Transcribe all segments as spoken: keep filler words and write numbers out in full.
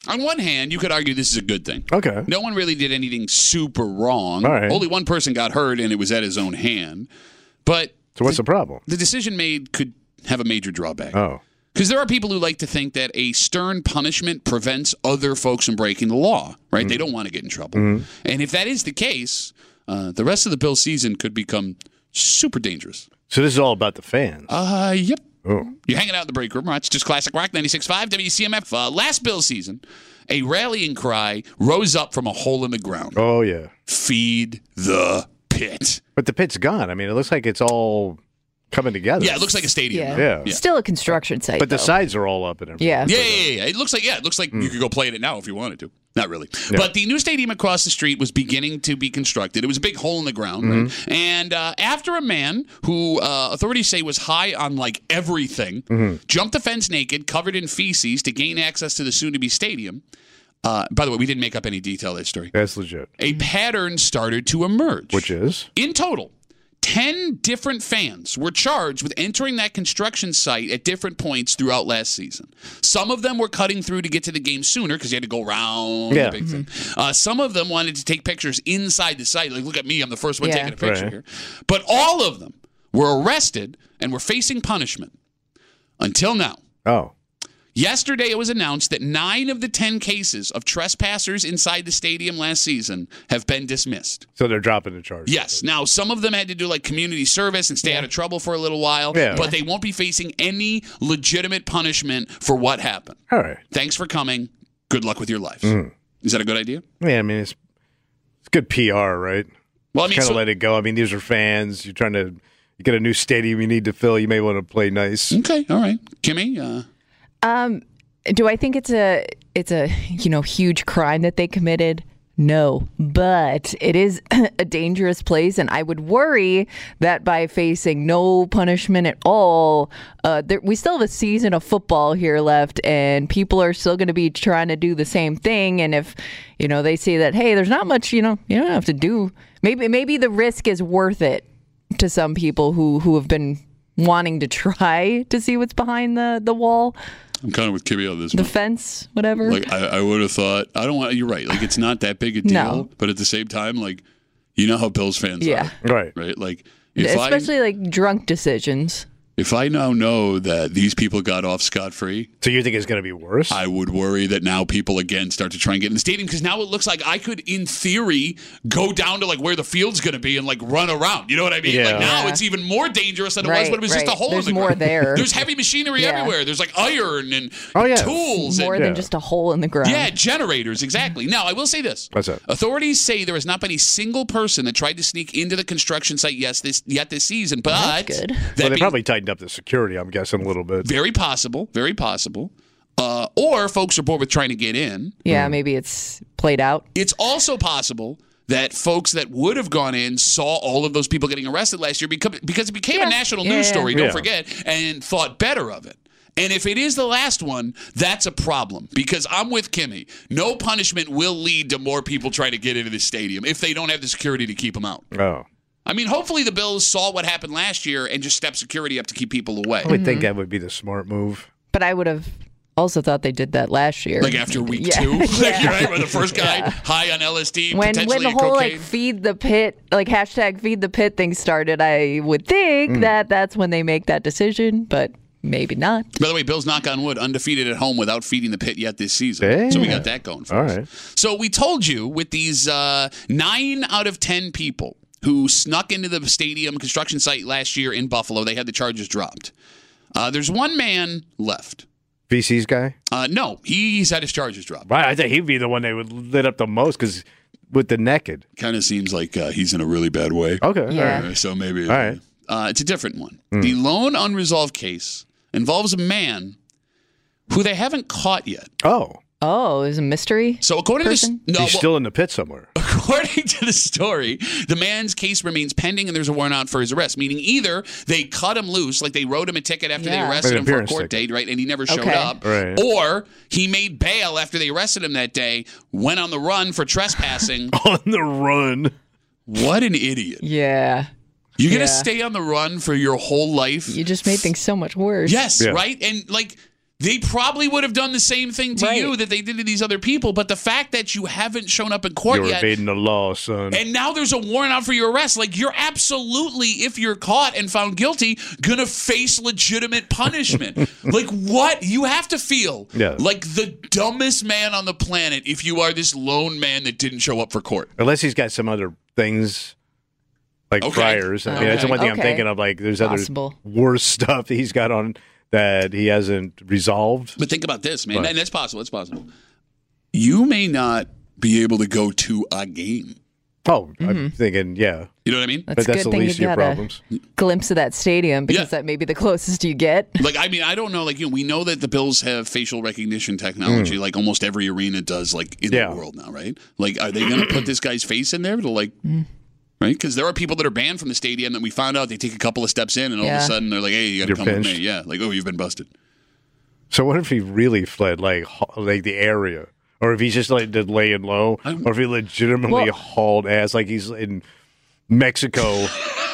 On one hand, you could argue this is a good thing. Okay. No one really did anything super wrong. All right. Only one person got hurt, and it was at his own hand. But So what's the, the problem? The decision made could have a major drawback. Oh. Because there are people who like to think that a stern punishment prevents other folks from breaking the law, right? Mm-hmm. They don't want to get in trouble. Mm-hmm. And if that is the case, uh, the rest of the Bills season could become super dangerous. So this is all about the fans? Uh, yep. Oh. You're hanging out in the break room, right? It's just Classic Rock ninety-six point five W C M F. Uh, last Bills season, a rallying cry rose up from a hole in the ground. Oh, yeah. Feed the pit. But the pit's gone. I mean, it looks like it's all coming together. Yeah, it looks like a stadium. Yeah. Yeah. Yeah. Still a construction site, But the though. sides are all up and everything. Yeah. Yeah, yeah, yeah, yeah. It looks like yeah, it looks like Mm. you could go play in it now if you wanted to. Not really. Yeah. But the new stadium across the street was beginning to be constructed. It was a big hole in the ground. Mm-hmm. Right? And uh, after a man who uh, authorities say was high on like everything Mm-hmm. jumped the fence naked, covered in feces to gain access to the soon-to-be stadium. Uh, by the way, we didn't make up any detail of this story. That's legit. A pattern started to emerge. Which is? In total, ten different fans were charged with entering that construction site at different points throughout last season. Some of them were cutting through to get to the game sooner because you had to go around Yeah. the big thing. Uh, some of them wanted to take pictures inside the site. Like, look at me, I'm the first one Yeah. taking a picture Right. here. But all of them were arrested and were facing punishment until now. Oh. Yesterday, it was announced that nine of the ten cases of trespassers inside the stadium last season have been dismissed. So they're dropping the charge. Yes. Now, some of them had to do like community service and stay out of trouble for a little while, Yeah. but they won't be facing any legitimate punishment for what happened. All right. Thanks for coming. Good luck with your lives. Mm. Is that a good idea? Yeah, I mean, it's it's good P R, right? Well, I mean, kind of so, let it go. I mean, these are fans. You're trying to you get a new stadium you need to fill. You may want to play nice. okay, all right, Kimmy. Uh, Um, do I think it's a it's a you know huge crime that they committed? No, but it is a dangerous place, and I would worry that by facing no punishment at all, uh, there, we still have a season of football here left, and people are still going to be trying to do the same thing. And if you know they say that, hey, there's not much, you know, you don't have to do. Maybe maybe the risk is worth it to some people who who have been wanting to try to see what's behind the the wall. I'm kind of with Kimmy on this. The one. fence, whatever. Like I, I would have thought. I don't want. You're right. Like it's not that big a deal, No. but at the same time, like you know how Bills fans Yeah. are, Right. right? Like if Especially I like drunk decisions. if I now know that these people got off scot free, So you think it's going to be worse? I would worry that now people again start to try and get in the stadium because now it looks like I could, in theory, go down to like where the field's going to be and like run around. You know what I mean? Yeah. Like now Yeah. it's even more dangerous than it was Right, when it was just a right. hole There's in the more ground. there. There's heavy machinery Yeah. everywhere. There's like iron and Oh, yeah. tools. More and, than Yeah. just a hole in the ground. yeah, generators, exactly. Now, I will say this. What's that? Authorities say there has not been a single person that tried to sneak into the construction site yes, this, yet this season, but That's good. that Well, they being- probably tightened up the security, I'm guessing, a little bit. very possible, very possible. Uh, or folks are bored with trying to get in. Yeah, maybe it's played out. It's also possible that folks that would have gone in saw all of those people getting arrested last year because, because it became Yeah. a national Yeah, news yeah. story, don't Yeah. forget, and thought better of it. And if it is the last one, that's a problem because I'm with Kimmy. No punishment will lead to more people trying to get into the stadium if they don't have the security to keep them out. Oh. I mean, hopefully the Bills saw what happened last year and just stepped security up to keep people away. I would think that would be the smart move. But I would have also thought they did that last year. Like after week Yeah. two, like, Yeah. right, where the first guy high on L S D, when potentially when the a whole cocaine. like feed the pit, like hashtag feed the pit thing started, I would think Mm. that that's when they make that decision, but maybe not. By the way, Bills, knock on wood, undefeated at home without feeding the pit yet this season. So we Yeah. got that going for All us. right. So we told you with these uh, nine out of ten people who snuck into the stadium construction site last year in Buffalo, they had the charges dropped. Uh, there's one man left. V C's guy? Uh, no, he's had his charges dropped. Right, I think he'd be the one they would lit up the most because with the naked. Kind of seems like uh, he's in a really bad way. Okay. Yeah. All right. Uh, so maybe All right. uh, it's a different one. The lone unresolved case involves a man who they haven't caught yet. Oh, Oh, is a mystery? So according Person? to this, no, he's well, still in the pit somewhere. according to the story, the man's case remains pending and there's a warrant out for his arrest, meaning either they cut him loose, like they wrote him a ticket after they Yeah. arrested An him for a appearance court ticket. date, right, and he never showed Okay. up, Right. or he made bail after they arrested him that day, went on the run for trespassing. On the run. What an idiot. Yeah. You're going Yeah. to stay on the run for your whole life? You just made things so much worse. Yes, Yeah. right? And like they probably would have done the same thing to Right. you that they did to these other people. But the fact that you haven't shown up in court You're yet, evading the law, son. and now there's a warrant out for your arrest, like you're absolutely, if you're caught and found guilty, gonna face legitimate punishment. Like what? You have to feel Yeah. like the dumbest man on the planet if you are this lone man that didn't show up for court. Unless he's got some other things like Okay. priors. I mean, that's the one thing I'm Okay. thinking of. Like, there's Possible. other worse stuff that he's got on that he hasn't resolved. But think about this, man. What? And that's possible. It's possible. You may not be able to go to a game. Oh, I'm thinking, yeah. You know what I mean? That's but a that's good the thing least of you your got problems. a glimpse of that stadium because Yeah. that may be the closest you get. Like, I mean, I don't know. Like, you know, we know that the Bills have facial recognition technology, like almost every arena does, like in Yeah. the world now, right? Like, are they going to put this guy's face in there to like, right? Because there are people that are banned from the stadium that we found out they take a couple of steps in, and all of Yeah. a sudden they're like, "Hey, you got to You're come with pinched. me." Yeah, like, "Oh, you've been busted." So what if he really fled, like, ha- like the area? Or if he's just, like, just laying low? I'm- Or if he legitimately Well- hauled ass, like he's in Mexico,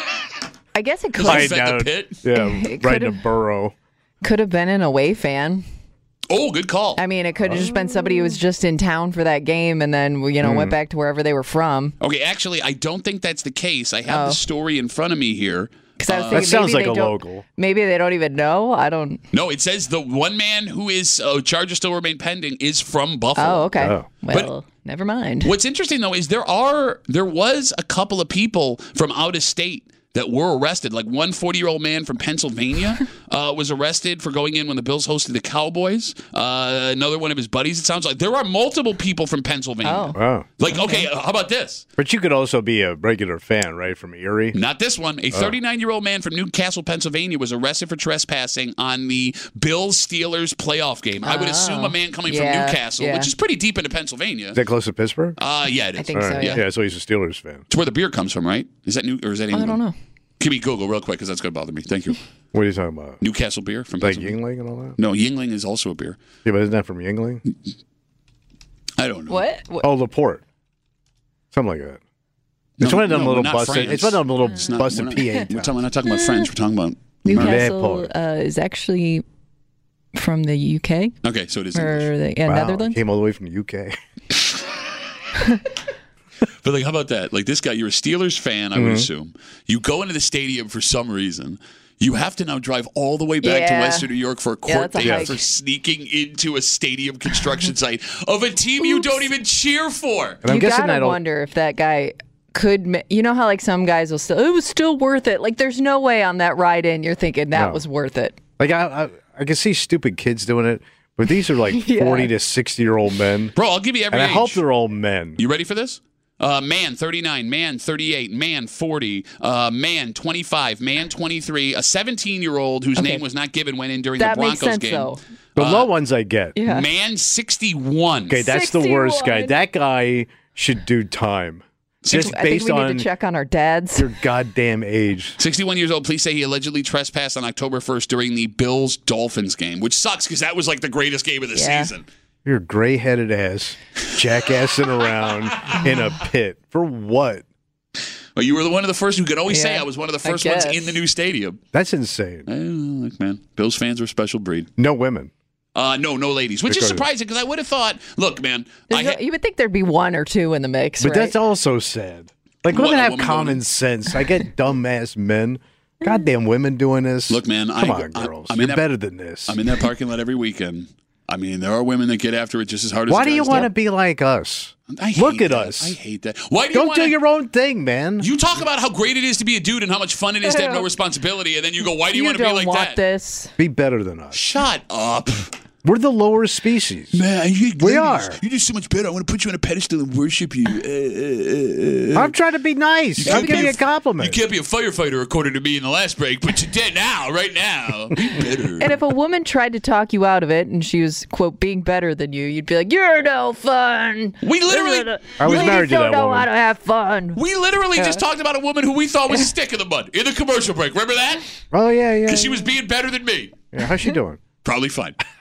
I guess it could Like- hiding fed the down, pit? yeah, It right in a could've- burrow. could have been an away fan. Oh, good call. I mean, it could have just been somebody who was just in town for that game and then you know went back to wherever they were from. Okay, actually, I don't think that's the case. I have Oh. the story in front of me here. Because I was Uh, thinking That sounds maybe like they a don't- local. Maybe they don't even know. I don't. No, it says the one man who is uh, charges still remain pending is from Buffalo. Oh, okay. Oh. Well, never mind. What's interesting though is there are there was a couple of people from out of state that were arrested. Like one forty-year-old man from Pennsylvania uh, was arrested for going in when the Bills hosted the Cowboys. Uh, another one of his buddies, it sounds like. There are multiple people from Pennsylvania. Oh. Wow. Like, okay, uh, how about this? But you could also be a regular fan, right, from Erie? Not this one. A thirty-nine-year-old man from Newcastle, Pennsylvania was arrested for trespassing on the Bills-Steelers playoff game. I would assume a man coming Yeah, from Newcastle, yeah. which is pretty deep into Pennsylvania. Is that close to Pittsburgh? Uh, yeah, it is. I think All so. right. Yeah. Yeah, so he's a Steelers fan. It's where the beer comes from, right? Is that New or is that I England? don't know. Give me Google real quick because that's going to bother me. Thank you. What are you talking about? Newcastle beer from Like Pennsylvania. Yingling and all that? No, Yingling is also a beer. Yeah, but isn't that from Yingling? I don't know. What? What? Oh, LaPorte. Something like that. It's No, one of them no, little not busted. France. It's one of them little It's not- busted we're not- P A We're, towns. talking, we're not talking about French. We're talking about Newcastle Newport. uh, is actually from the U K Okay, so it is English. or the yeah, Wow, Netherlands. came all the way from the U K. But like, how about that? Like this guy, you're a Steelers fan, I Mm-hmm. would assume. You go into the stadium for some reason. You have to now drive all the way back to Yeah. Western New York for a Yeah, court that's a date hike. for sneaking into a stadium construction site of a team you don't even cheer for. And I'm you guessing gotta I don't. wonder if that guy could. ma- You know how like some guys will still. It was still worth it. Like there's no way on that ride in you're thinking that No. was worth it. Like I, I, I can see stupid kids doing it, but these are like Yeah. forty to sixty year old men, Bro, I'll give you every and I age. hope they're all men. You ready for this? Uh, man, thirty-nine, man, thirty-eight, man, forty, uh, man, twenty-five, man, twenty-three, a seventeen-year-old whose Okay. name was not given went in during That the makes Broncos sense game. though. The Uh, low ones I get. Yeah. Man, sixty-one. Okay, that's the worst guy. sixty-one. That guy should do time. Just I think based we need on to check on our dads. your goddamn age. sixty-one years old. Police say he allegedly trespassed on October first during the Bills-Dolphins game, which sucks because that was like the greatest game of the Yeah. season. You're gray headed ass, jackassing around in a pit. For what? Well, you were the one of the first. You could always say Yeah, I was one of the I first ones guess. in the new stadium. That's insane. I don't know, like, man, Bills fans are a special breed. No women. Uh, no, no ladies, which is Because- surprising because I would have thought, look, man, I There's no- ha- you would think there'd be one or two in the mix, But right? that's also sad. Like, What, women a have woman common going- sense. I get dumbass men. Goddamn women doing this. Look, man, Come I- on, I- girls. I'm in You're that- better than this. I'm in that parking lot every weekend. I mean, there are women that get after it just as hard as Why the do you guys want to be like us? I hate Look at that. us. I hate that. Why do Go you want do your own thing, man. You talk about how great it is to be a dude and how much fun it is to have no responsibility, and then you go, "Why do you, you want to don't be like want that?" this. Be better than us. Shut up, We're the lower species. man. You, We are. You do so much better. I want to put you on a pedestal and worship you. Uh, uh, uh, uh. I'm trying to be nice. I'll can't give be you a- a compliment. You can't be a firefighter, according to me in the last break, but today, now, right now, be better. And if a woman tried to talk you out of it and she was, quote, being better than you, you'd be like, you're no fun. We literally- I was Ladies married to don't that know woman. how to have fun. We literally just talked about a woman who we thought was a stick in the mud in the commercial break. Remember that? Oh, yeah, yeah. Because she was being better than me. yeah. How's she doing? Probably fine.